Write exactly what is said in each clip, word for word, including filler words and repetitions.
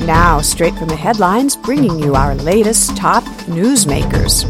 Now, straight from the headlines, bringing you our latest top newsmakers.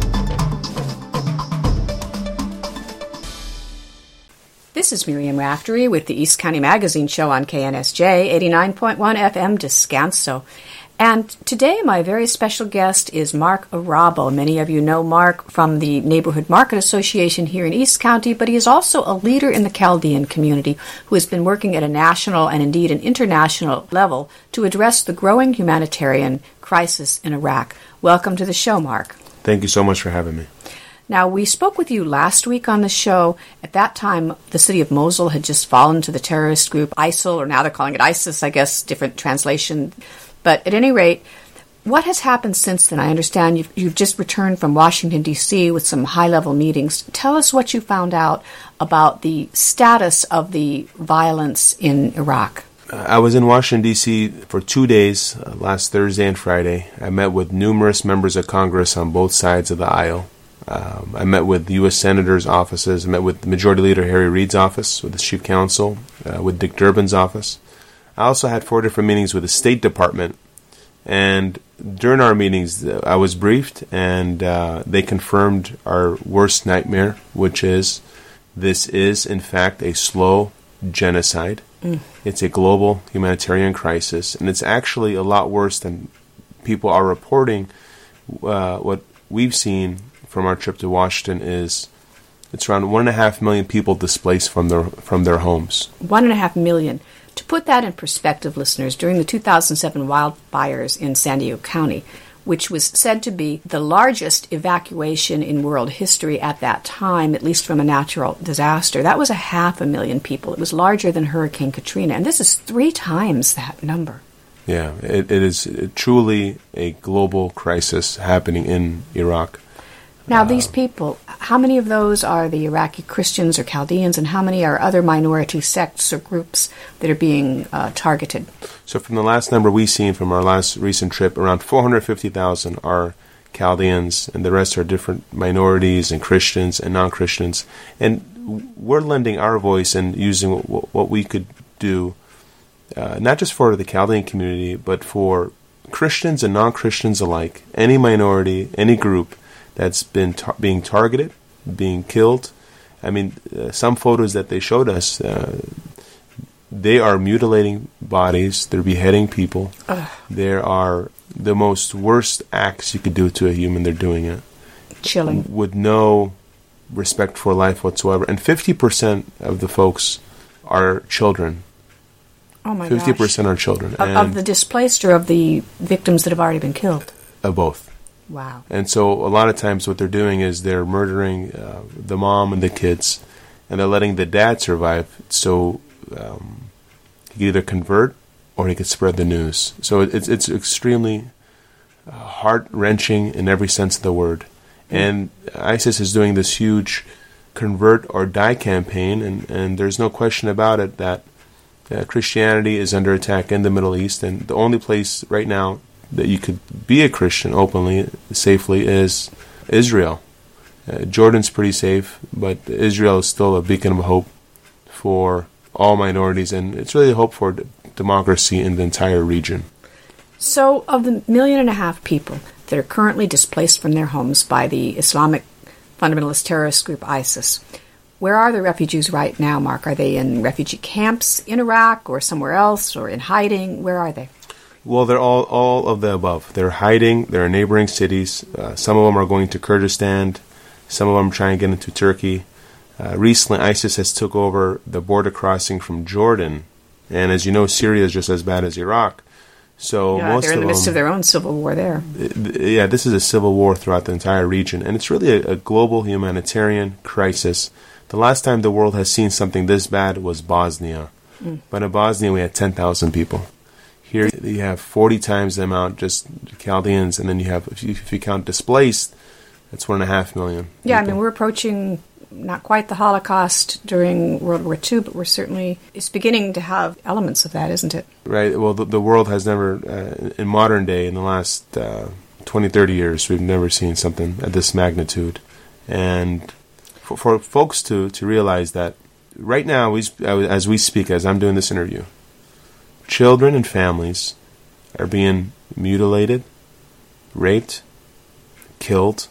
This is Miriam Raftery with the East County Magazine Show on K N S J eighty-nine point one F M Descanso. And today my very special guest is Mark Arabo. Many of you know Mark from the Neighborhood Market Association here in East County, but he is also a leader in the Chaldean community who has been working at a national and indeed an international level to address the growing humanitarian crisis in Iraq. Welcome to the show, Mark. Thank you so much for having me. Now, we spoke with you last week on the show. At that time, the city of Mosul had just fallen to the terrorist group ISIL, or now they're calling it ISIS, I guess, different translation. But at any rate, what has happened since then? I understand you've, you've just returned from Washington, D C with some high-level meetings. Tell us what you found out about the status of the violence in Iraq. Uh, I was in Washington, D C for two days, uh, last Thursday and Friday. I met with numerous members of Congress on both sides of the aisle. Um, I met with U S senators' offices. I met with Majority Leader Harry Reid's office, with the Chief Counsel, uh, with Dick Durbin's office. I also had four different meetings with the State Department, and during our meetings, I was briefed, and uh, they confirmed our worst nightmare, which is this is, in fact, a slow genocide. Mm. It's a global humanitarian crisis, and it's actually a lot worse than people are reporting. Uh, what we've seen from our trip to Washington is it's around one and a half million people displaced from their from their homes. One and a half million. To put that in perspective, listeners, during the two thousand seven wildfires in San Diego County, which was said to be the largest evacuation in world history at that time, at least from a natural disaster, that was a half a million people. It was larger than Hurricane Katrina, and this is three times that number. Yeah, it, it is truly a global crisis happening in Iraq. Now, these people, how many of those are the Iraqi Christians or Chaldeans, and how many are other minority sects or groups that are being uh, targeted? So from the last number we've seen from our last recent trip, around four hundred fifty thousand are Chaldeans, and the rest are different minorities and Christians and non-Christians. And we're lending our voice and using what, what we could do, uh, not just for the Chaldean community, but for Christians and non-Christians alike, any minority, any group that's been tar- being targeted, being killed. I mean, uh, some photos that they showed us, uh, they are mutilating bodies, they're beheading people. Ugh. There are the most worst acts you could do to a human, they're doing it. Chilling. With no respect for life whatsoever. And fifty percent of the folks are children. Oh my fifty percent gosh. are children. Of, of the displaced or of the victims that have already been killed? Of both. Wow. And so a lot of times what they're doing is they're murdering uh, the mom and the kids, and they're letting the dad survive so um, he could either convert or he could spread the news. So it's it's extremely uh, heart-wrenching in every sense of the word. Mm-hmm. And ISIS is doing this huge convert or die campaign, and, and there's no question about it that uh, Christianity is under attack in the Middle East, and the only place right now that you could be a Christian openly, safely, is Israel. Uh, Jordan's pretty safe, but Israel is still a beacon of hope for all minorities, and it's really a hope for d- democracy in the entire region. So, of the million and a half people that are currently displaced from their homes by the Islamic fundamentalist terrorist group ISIS, where are the refugees right now, Mark? Are they in refugee camps in Iraq or somewhere else, or in hiding? Where are they? Well, they're all, all of the above. They're hiding. They're in neighboring cities. Uh, some of them are going to Kurdistan. Some of them are trying to get into Turkey. Uh, recently, ISIS has took over the border crossing from Jordan. And as you know, Syria is just as bad as Iraq. So yeah, most they're in of the midst them, of their own civil war there. Th- yeah, this is a civil war throughout the entire region. And it's really a, a global humanitarian crisis. The last time the world has seen something this bad was Bosnia. Mm. But in Bosnia, we had ten thousand people. Here you have forty times the amount, just Chaldeans, and then you have, if you, if you count displaced, that's one and a half million. Yeah, people. I mean, we're approaching not quite the Holocaust during World War Two, but we're certainly, it's beginning to have elements of that, isn't it? Right. Well, the, the world has never, uh, in modern day, in the last uh, twenty, thirty years, we've never seen something at this magnitude. And for, for folks to, to realize that right now, we, as we speak, as I'm doing this interview, children and families are being mutilated, raped, killed,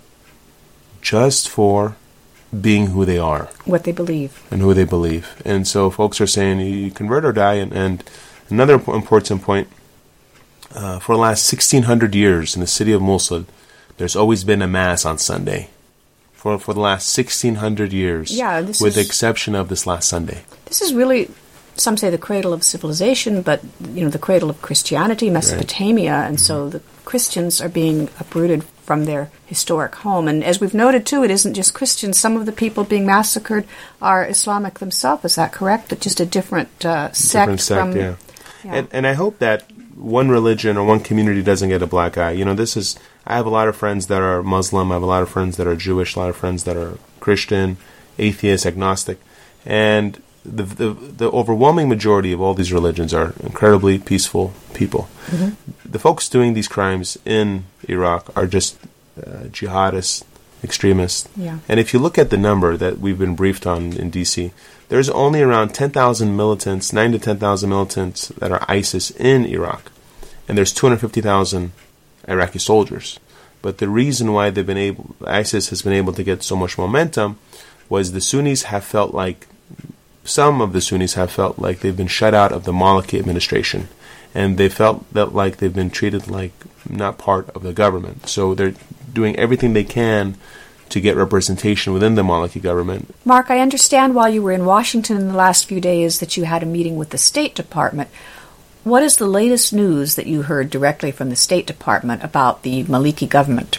just for being who they are. What they believe. And who they believe. And so folks are saying, you convert or die. And, and another important point, uh, for the last sixteen hundred years in the city of Mosul, there's always been a mass on Sunday. For for the last sixteen hundred years. Yeah, this with is, the exception of this last Sunday. This is really, some say, the cradle of civilization, but, you know, the cradle of Christianity, Mesopotamia, right. and mm-hmm. so the Christians are being uprooted from their historic home. And as we've noted, too, it isn't just Christians. Some of the people being massacred are Islamic themselves. Is that correct? But just a different uh, sect. Different sect, from, yeah. yeah. And, and I hope that one religion or one community doesn't get a black eye. You know, this is, I have a lot of friends that are Muslim. I have a lot of friends that are Jewish, a lot of friends that are Christian, atheist, agnostic. And the the, the overwhelming majority of all these religions are incredibly peaceful people. Mm-hmm. The folks doing these crimes in Iraq are just uh, jihadists, extremists. Yeah. And if you look at the number that we've been briefed on in D C, there's only around ten thousand militants, nine to ten thousand militants that are ISIS in Iraq. And there's two hundred fifty thousand Iraqi soldiers. But the reason why they've been able, ISIS has been able to get so much momentum was the Sunnis have felt like, some of the Sunnis have felt like they've been shut out of the Maliki administration. And they felt that like they've been treated like not part of the government. So they're doing everything they can to get representation within the Maliki government. Mark, I understand while you were in Washington in the last few days that you had a meeting with the State Department. What is the latest news that you heard directly from the State Department about the Maliki government?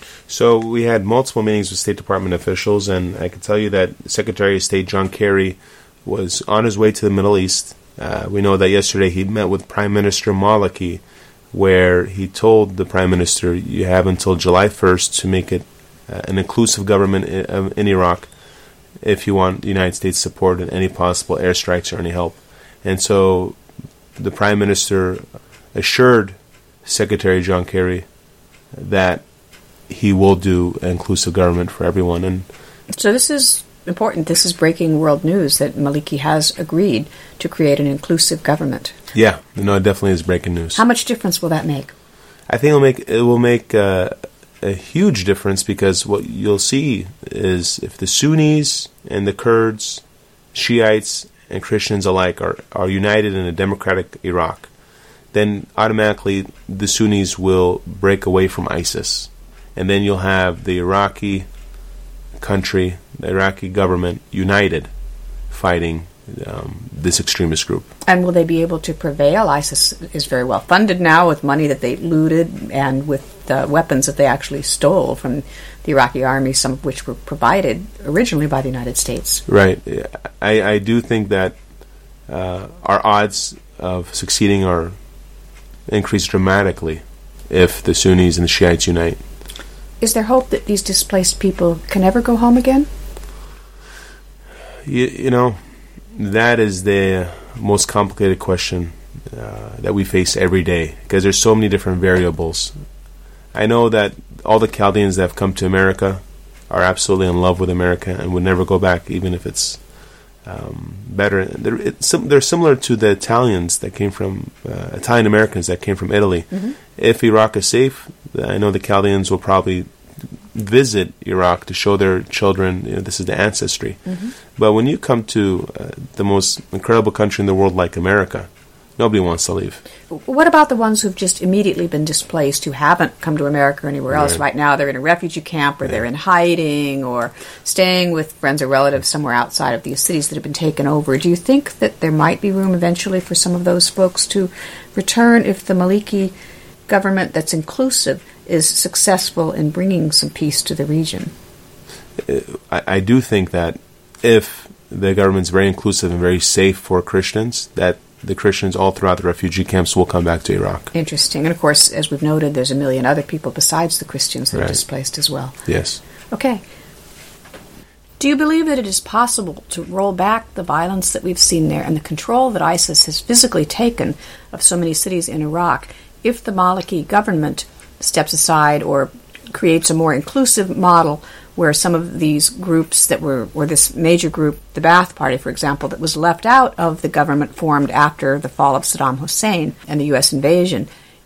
So we had multiple meetings with State Department officials, and I can tell you that Secretary of State John Kerry was on his way to the Middle East. Uh, we know that yesterday he met with Prime Minister Maliki, where he told the Prime Minister, you have until July first to make it uh, an inclusive government in, in Iraq if you want the United States support in any possible airstrikes or any help. And so the Prime Minister assured Secretary John Kerry that he will do an inclusive government for everyone. And so this is important. This is breaking world news that Maliki has agreed to create an inclusive government. Yeah, no, it definitely is breaking news. How much difference will that make? I think it'll make it will make uh, a huge difference, because what you'll see is if the Sunnis and the Kurds, Shiites and Christians alike are, are united in a democratic Iraq, then automatically the Sunnis will break away from ISIS. And then you'll have the Iraqi country, the Iraqi government, united, fighting um, this extremist group. And will they be able to prevail? ISIS is very well funded now with money that they looted and with uh, weapons that they actually stole from the Iraqi army, some of which were provided originally by the United States. Right. I, I do think that uh, our odds of succeeding are increased dramatically if the Sunnis and the Shiites unite. Is there hope that these displaced people can ever go home again? You, you know, that is the most complicated question uh, that we face every day, because there's so many different variables. I know that all the Chaldeans that have come to America are absolutely in love with America and would never go back, even if it's um, better. They're, it's, they're similar to the Italians that came from, uh, Italian Americans that came from Italy. Mm-hmm. If Iraq is safe, I know the Chaldeans will probably visit Iraq to show their children, you know, this is the ancestry. Mm-hmm. But when you come to uh, the most incredible country in the world like America, nobody wants to leave. What about the ones who've just immediately been displaced, who haven't come to America or anywhere else? Right, right now they're in a refugee camp, or right. they're in hiding, or staying with friends or relatives somewhere outside of these cities that have been taken over. Do you think that there might be room eventually for some of those folks to return if the Maliki government that's inclusive is successful in bringing some peace to the region? I, I do think that if the government's very inclusive and very safe for Christians, that the Christians all throughout the refugee camps will come back to Iraq. Interesting. And of course, as we've noted, there's a million other people besides the Christians that right. are displaced as well. Yes. Okay. Do you believe that it is possible to roll back the violence that we've seen there and the control that ISIS has physically taken of so many cities in Iraq if the Maliki government steps aside or creates a more inclusive model where some of these groups that were, or this major group, the Ba'ath Party, for example, that was left out of the government formed after the fall of Saddam Hussein and the U S invasion,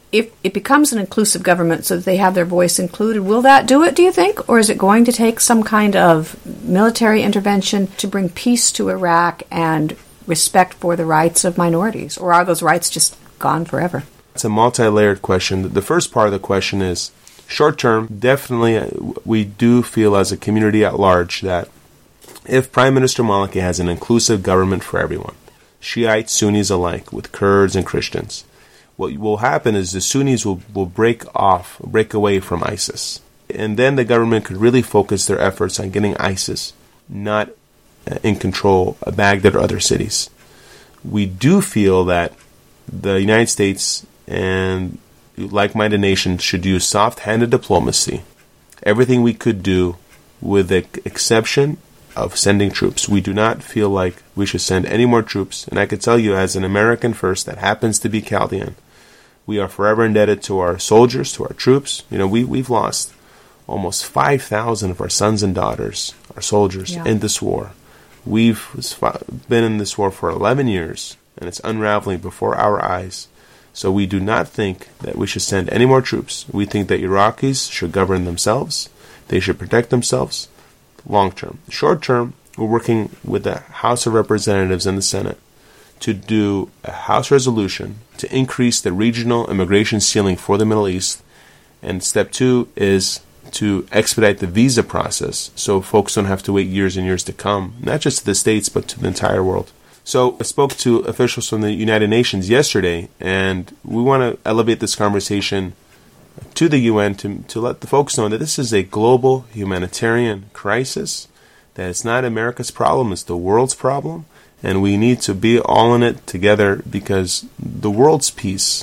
if it becomes an inclusive government so that they have their voice included, will that do it, do you think? Or is it going to take some kind of military intervention to bring peace to Iraq and respect for the rights of minorities? Or are those rights just gone forever? It's a multi-layered question. The first part of the question is, short term, definitely we do feel as a community at large that if Prime Minister Maliki has an inclusive government for everyone, Shiites, Sunnis alike, with Kurds and Christians, what will happen is the Sunnis will, will break off, break away from ISIS. And then the government could really focus their efforts on getting ISIS not in control of Baghdad or other cities. We do feel that the United States and like-minded nations should use soft-handed diplomacy, everything we could do, with the exception of sending troops. We do not feel like we should send any more troops. And I can tell you, as an American first that happens to be Chaldean, we are forever indebted to our soldiers, to our troops. You know, we, we've lost almost five thousand of our sons and daughters, our soldiers, yeah. in this war. We've been in this war for eleven years, and it's unraveling before our eyes. So we do not think that we should send any more troops. We think that Iraqis should govern themselves. They should protect themselves long term. Short term, we're working with the House of Representatives and the Senate to do a House resolution to increase the regional immigration ceiling for the Middle East. And step two is to expedite the visa process so folks don't have to wait years and years to come, not just to the States, but to the entire world. So I spoke to officials from the United Nations yesterday, and we want to elevate this conversation to the U N to, to let the folks know that this is a global humanitarian crisis, that it's not America's problem, it's the world's problem, and we need to be all in it together because the world's peace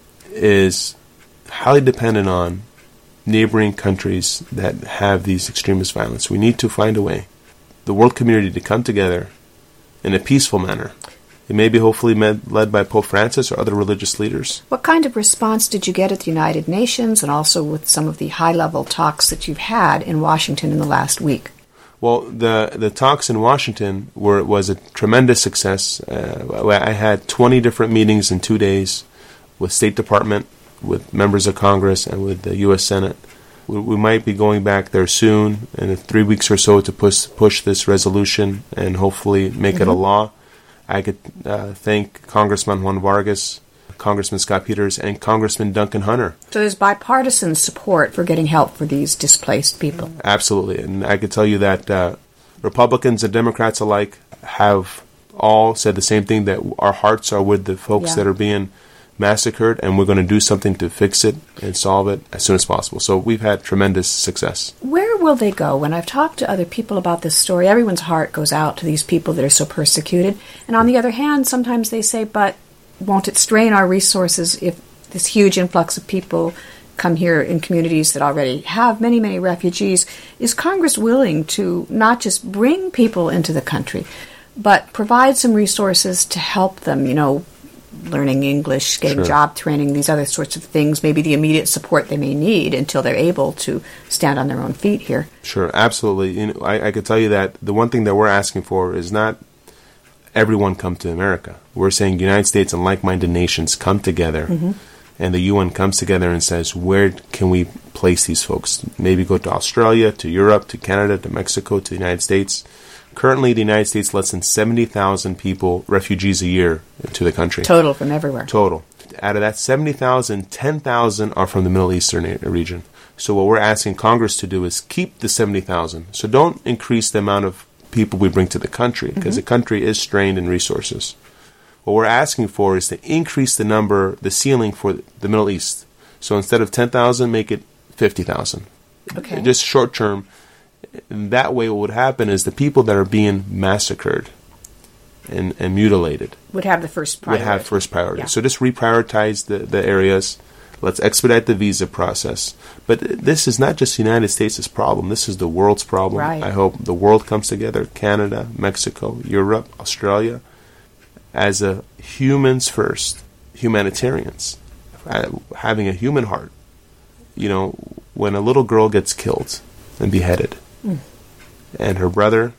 is highly dependent on neighboring countries that have these extremist violence. We need to find a way, the world community, to come together in a peaceful manner. It may be hopefully med- led by Pope Francis or other religious leaders. What kind of response did you get at the United Nations and also with some of the high-level talks that you've had in Washington in the last week? Well, the the talks in Washington were was a tremendous success. Uh, I had twenty different meetings in two days with State Department, with members of Congress, and with the U S Senate. We, we might be going back there soon, in three weeks or so, to push push this resolution and hopefully make mm-hmm. it a law. I could uh, thank Congressman Juan Vargas, Congressman Scott Peters, and Congressman Duncan Hunter. So there's bipartisan support for getting help for these displaced people. Absolutely. And I could tell you that uh, Republicans and Democrats alike have all said the same thing, that our hearts are with the folks yeah. that are being massacred, and we're going to do something to fix it and solve it as soon as possible. So we've had tremendous success. Where will they go? When I've talked to other people about this story, everyone's heart goes out to these people that are so persecuted. And on the other hand, sometimes they say, but won't it strain our resources if this huge influx of people come here in communities that already have many, many refugees? Is Congress willing to not just bring people into the country, but provide some resources to help them, you know, learning English, getting sure. job training, these other sorts of things, maybe the immediate support they may need until they're able to stand on their own feet here? Sure, absolutely. You know, I, I could tell you that the one thing that we're asking for is not everyone come to America. We're saying United States and like-minded nations come together, mm-hmm. and the U N comes together and says, where can we place these folks? Maybe go to Australia, to Europe, to Canada, to Mexico, to the United States. Currently, the United States lets in seventy thousand people, refugees a year, to the country. Total, from everywhere. Total. Out of that seventy thousand, ten thousand are from the Middle Eastern region. So what we're asking Congress to do is keep the seventy thousand. So don't increase the amount of people we bring to the country, because mm-hmm. the country is strained in resources. What we're asking for is to increase the number, the ceiling for the Middle East. So instead of ten thousand, make it fifty thousand. Okay. Just short term. And that way what would happen is the people that are being massacred and, and mutilated would have the first priority. Would have first priority. Yeah. So just reprioritize the, the areas. Let's expedite the visa process. But this is not just the United States' problem. This is the world's problem. Right. I hope the world comes together, Canada, Mexico, Europe, Australia, as a humans first, humanitarians, having a human heart. You know, when a little girl gets killed and beheaded, mm. and her brother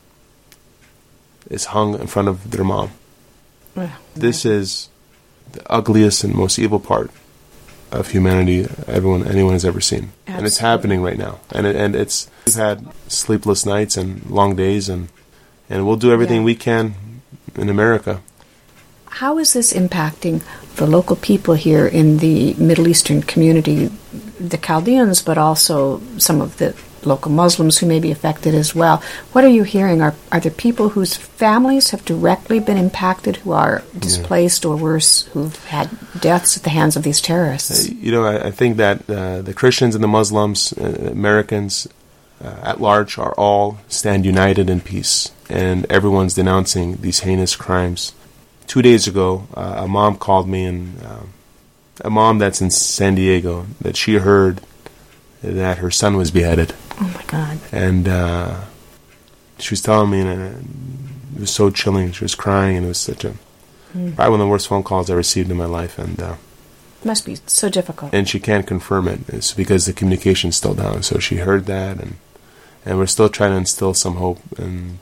is hung in front of their mom. Yeah. This is the ugliest and most evil part of humanity everyone anyone has ever seen. Absolutely. And it's happening right now. And it, and it's we've had sleepless nights and long days, and and we'll do everything yeah. we can in America. How is this impacting the local people here in the Middle Eastern community, the Chaldeans, but also some of the local Muslims who may be affected as well? What are you hearing? Are are there people whose families have directly been impacted, who are displaced, yeah. or worse, who've had deaths at the hands of these terrorists? Uh, you know, I, I think that uh, the Christians and the Muslims, uh, Americans uh, at large, are all stand united in peace, and everyone's denouncing these heinous crimes. Two days ago, uh, a mom called me, and uh, a mom that's in San Diego, that she heard that her son was beheaded. Oh my God! And uh, she was telling me, and it was so chilling. She was crying, and it was such a mm. probably one of the worst phone calls I received in my life. And uh, it must be so difficult. And she can't confirm it. It's because the communication's still down. So she heard that, and and we're still trying to instill some hope and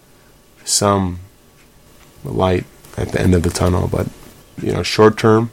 some light at the end of the tunnel. But you know, short term,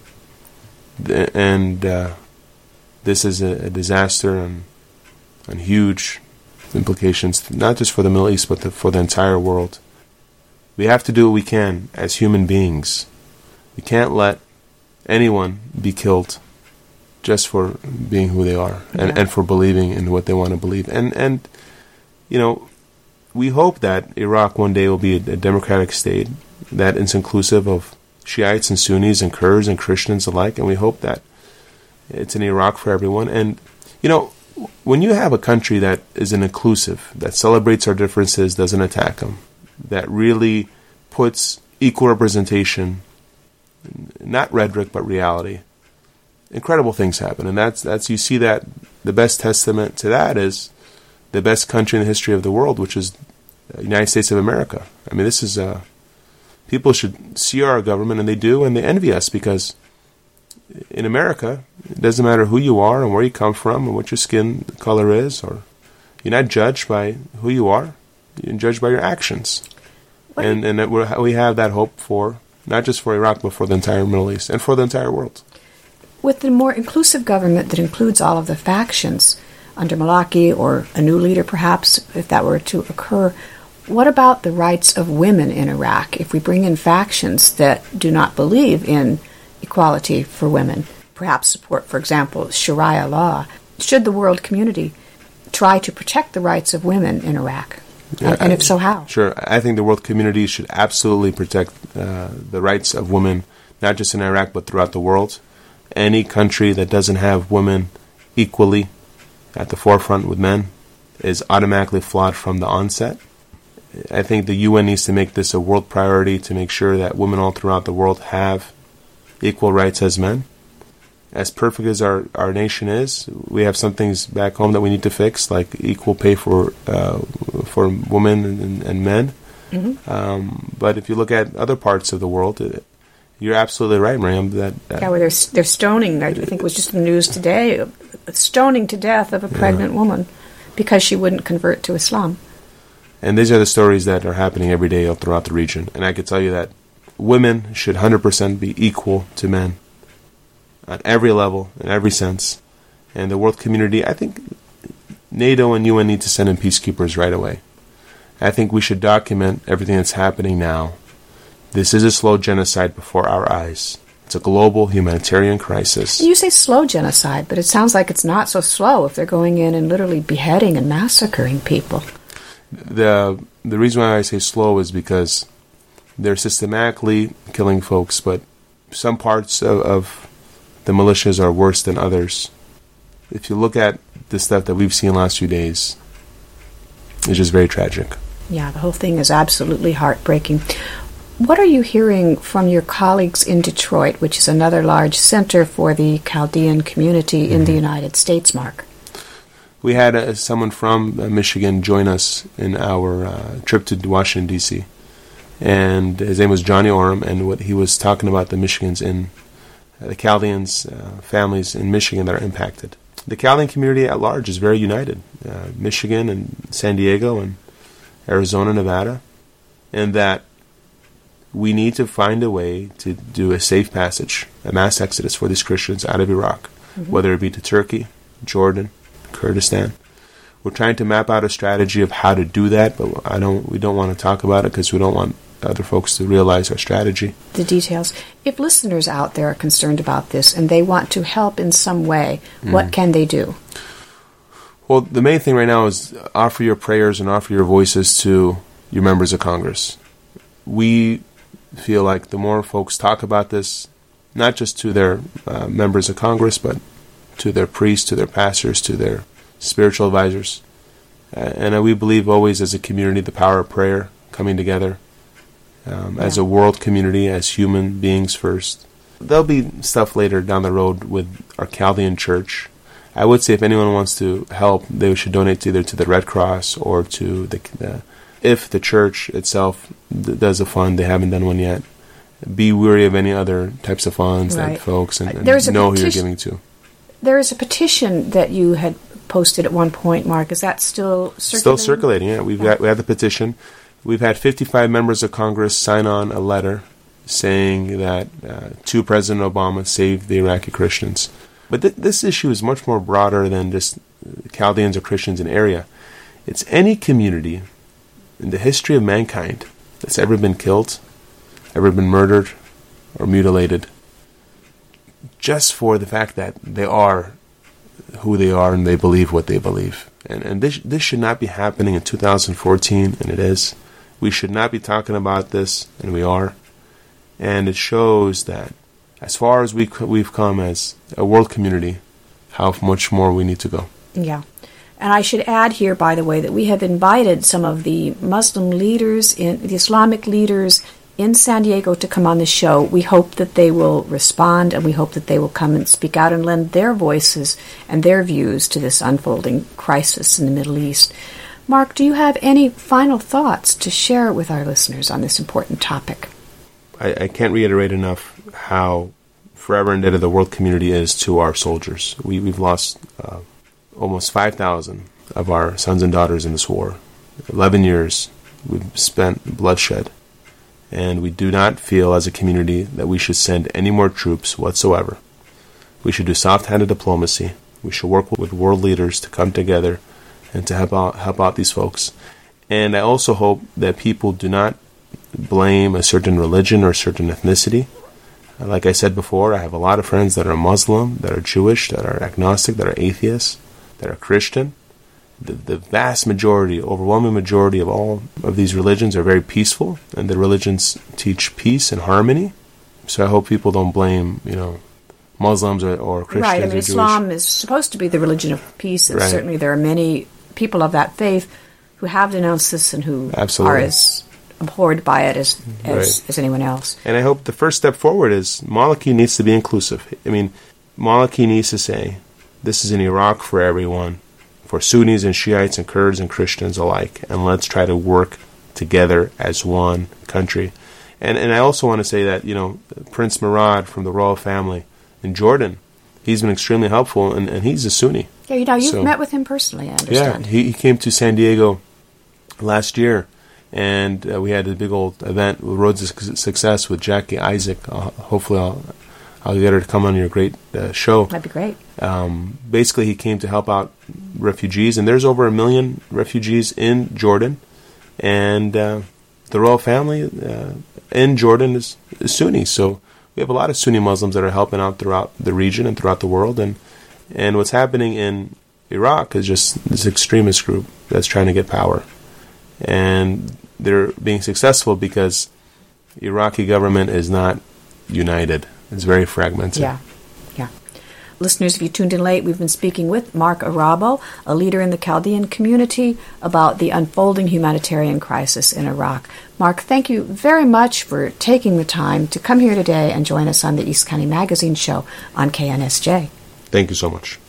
and uh, this is a, a disaster, and and huge implications, not just for the Middle East, but the, for the entire world. We have to do what we can as human beings. We can't let anyone be killed just for being who they are, and, yeah. and for believing in what they want to believe. And, and you know, we hope that Iraq one day will be a, a democratic state that is inclusive of Shiites and Sunnis and Kurds and Christians alike, and we hope that it's an Iraq for everyone. And, you know, when you have a country that is an inclusive, that celebrates our differences, doesn't attack them, that really puts equal representation, not rhetoric but reality, incredible things happen. And that's that's you see that the best testament to that is the best country in the history of the world, which is the United States of America. I mean, this is uh, people should see our government, and they do, and they envy us, because in America, it doesn't matter who you are and where you come from and what your skin color is, or you're not judged by who you are. You're judged by your actions. What and and that we're, we have that hope for, not just for Iraq, but for the entire Middle East and for the entire world. With the more inclusive government that includes all of the factions under Maliki, or a new leader perhaps, if that were to occur, what about the rights of women in Iraq? If we bring in factions that do not believe in equality for women, perhaps support, for example, Sharia law, should the world community try to protect the rights of women in Iraq? Yeah, and, and if so, how? Sure. I think the world community should absolutely protect uh, the rights of women, not just in Iraq, but throughout the world. Any country that doesn't have women equally at the forefront with men is automatically flawed from the onset. I think the U N needs to make this a world priority to make sure that women all throughout the world have equal rights as men. As perfect as our, our nation is, we have some things back home that we need to fix, like equal pay for uh, for women and, and men. Mm-hmm. Um, but if you look at other parts of the world, it, you're absolutely right, Miriam. That, that yeah, where they're they're stoning. I think it was just in the news today, stoning to death of a pregnant yeah. woman because she wouldn't convert to Islam. And these are the stories that are happening every day all throughout the region. And I can tell you that women should one hundred percent be equal to men at every level, in every sense. And the world community, I think NATO and U N need to send in peacekeepers right away. I think we should document everything that's happening now. This is a slow genocide before our eyes. It's a global humanitarian crisis. You say slow genocide, but it sounds like it's not so slow if they're going in and literally beheading and massacring people. The the reason why I say slow is because they're systematically killing folks, but some parts of, of the militias are worse than others. If you look at the stuff that we've seen the last few days, it's just very tragic. Yeah, the whole thing is absolutely heartbreaking. What are you hearing from your colleagues in Detroit, which is another large center for the Chaldean community mm-hmm. in the United States, Mark? We had uh, someone from uh, Michigan join us in our uh, trip to Washington, D C, and his name was Johnny Oram, and what he was talking about the Michigans in uh, the Chaldeans, uh, families in Michigan that are impacted. The Chaldean community at large is very united. Uh, Michigan and San Diego and Arizona, Nevada, and that we need to find a way to do a safe passage, a mass exodus for these Christians out of Iraq. mm-hmm. whether it be to Turkey, Jordan, Kurdistan. We're trying to map out a strategy of how to do that, but I don't. We don't want to talk about it because we don't want other folks to realize our strategy. The details. If listeners out there are concerned about this and they want to help in some way, mm. what can they do? Well, the main thing right now is offer your prayers and offer your voices to your members of Congress. We feel like the more folks talk about this, not just to their uh, members of Congress, but to their priests, to their pastors, to their spiritual advisors. Uh, and uh, we believe always as a community the power of prayer, coming together um, yeah. as a world community, as human beings first. There'll be stuff later down the road with our Chaldean church. I would say if anyone wants to help, they should donate either to the Red Cross or to the, uh, if the church itself d- does a fund, they haven't done one yet. Be wary of any other types of funds right. that folks and, and There's know petition, who you're giving to. There is a petition that you had posted at one point, Mark. Is that still circulating? Still circulating, yeah. We've got we have the petition. We've had fifty-five members of Congress sign on a letter saying that uh, to President Obama, save the Iraqi Christians. But th- this issue is much more broader than just Chaldeans or Christians in area. It's any community in the history of mankind that's ever been killed, ever been murdered, or mutilated, just for the fact that they are who they are and they believe what they believe. And and this this should not be happening in two thousand fourteen, and it is. We should not be talking about this, and we are. And it shows that as far as we we've come as a world community, how much more we need to go. Yeah. And I should add here, by the way, that we have invited some of the Muslim leaders, in the Islamic leaders in San Diego to come on the show. We hope that they will respond, and we hope that they will come and speak out and lend their voices and their views to this unfolding crisis in the Middle East. Mark, do you have any final thoughts to share with our listeners on this important topic? I, I can't reiterate enough how forever indebted the world community is to our soldiers. We, we've lost uh, almost five thousand of our sons and daughters in this war. eleven years we've spent bloodshed. And we do not feel as a community that we should send any more troops whatsoever. We should do soft-handed diplomacy. We should work with world leaders to come together and to help out, help out these folks. And I also hope that people do not blame a certain religion or a certain ethnicity. Like I said before, I have a lot of friends that are Muslim, that are Jewish, that are agnostic, that are atheists, that are Christian. The, the vast majority, overwhelming majority of all of these religions are very peaceful, and the religions teach peace and harmony. So I hope people don't blame, you know, Muslims or, or Christians right. I mean, or Islam Jewish. is supposed to be the religion of peace, and right. certainly there are many people of that faith who have denounced this and who Absolutely. are as abhorred by it as, as, right. as anyone else. And I hope the first step forward is Maliki needs to be inclusive. I mean, Maliki needs to say, this is an Iraq for everyone, for Sunnis and Shiites and Kurds and Christians alike, and let's try to work together as one country. And and I also want to say that, you know, Prince Murad from the royal family in Jordan, he's been extremely helpful, and, and he's a Sunni. Yeah, you know, you've so, met with him personally, I understand. Yeah, he, he came to San Diego last year, and uh, we had a big old event, Road to Success, with Jackie Isaac. Uh, hopefully I'll, I'll get her to come on your great uh, show. That'd be great. Um, basically, he came to help out refugees, and there's over a million refugees in Jordan, and uh, the royal family uh, in Jordan is, is Sunni. So we have a lot of Sunni Muslims that are helping out throughout the region and throughout the world, and and what's happening in Iraq is just this extremist group that's trying to get power, and they're being successful because the Iraqi government is not united. It's very fragmented. Yeah, yeah. Listeners, if you tuned in late, we've been speaking with Mark Arabo, a leader in the Chaldean community, about the unfolding humanitarian crisis in Iraq. Mark, thank you very much for taking the time to come here today and join us on the East County Magazine show on K N S J. Thank you so much.